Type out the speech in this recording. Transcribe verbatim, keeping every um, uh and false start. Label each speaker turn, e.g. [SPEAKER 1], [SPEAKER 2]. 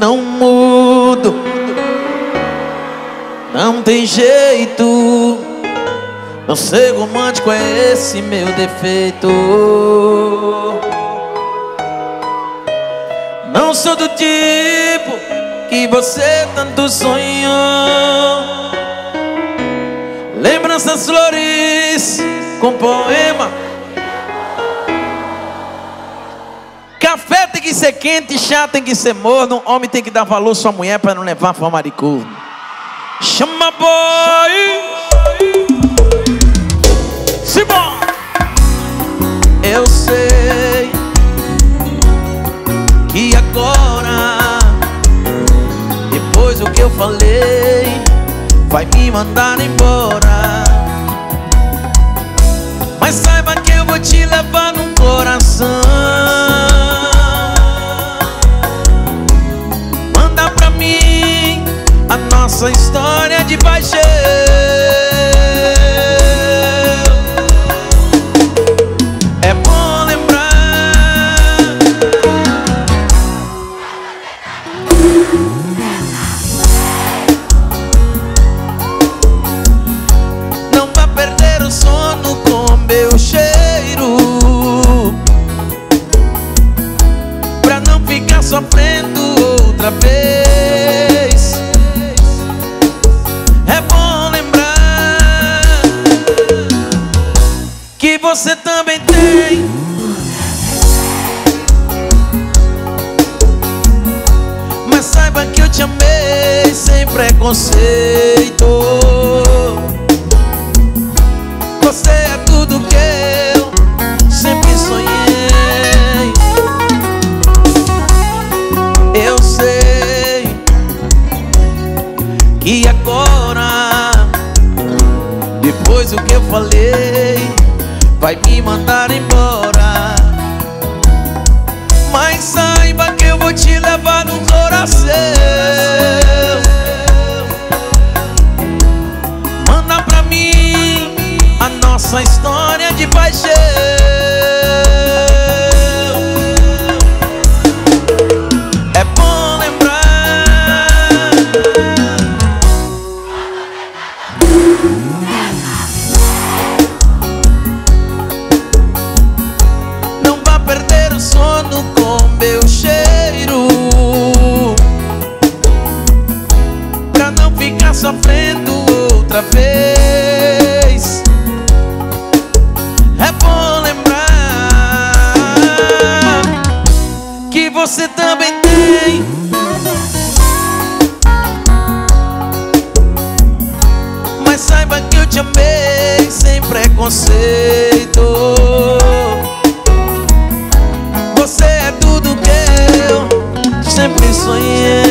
[SPEAKER 1] não mudo, não tem jeito. Não ser romântico é esse meu defeito. Não sou do tipo que você tanto sonhou. Lembranças, flores com poema. Café tem que ser quente, chá tem que ser morno. Homem tem que dar valor à sua mulher para não levar fama de corno. Chama boy. Simão. Eu sei que agora, depois do que eu falei, vai me mandar embora. Mas saiba que eu vou te levar no coração. Manda pra mim a nossa história de paixão. É bom lembrar. Não vá perder o sono com meu cheiro, pra não ficar sofrendo outra vez. É bom lembrar que você também tem. Mas saiba que eu te amei sem preconceito. Você é tudo que eu sempre sonhei. Eu sei que agora, depois do que eu falei, vai me mandar embora. Mas saiba que eu vou te levar no coração. Manda pra mim a nossa história de paixão. É bom lembrar. Não vá perder o sono com meu cheiro, pra não ficar sofrendo outra vez. É bom lembrar que você também tem. Mas saiba que eu te amei sem preconceito. Você é tudo que eu sempre sonhei.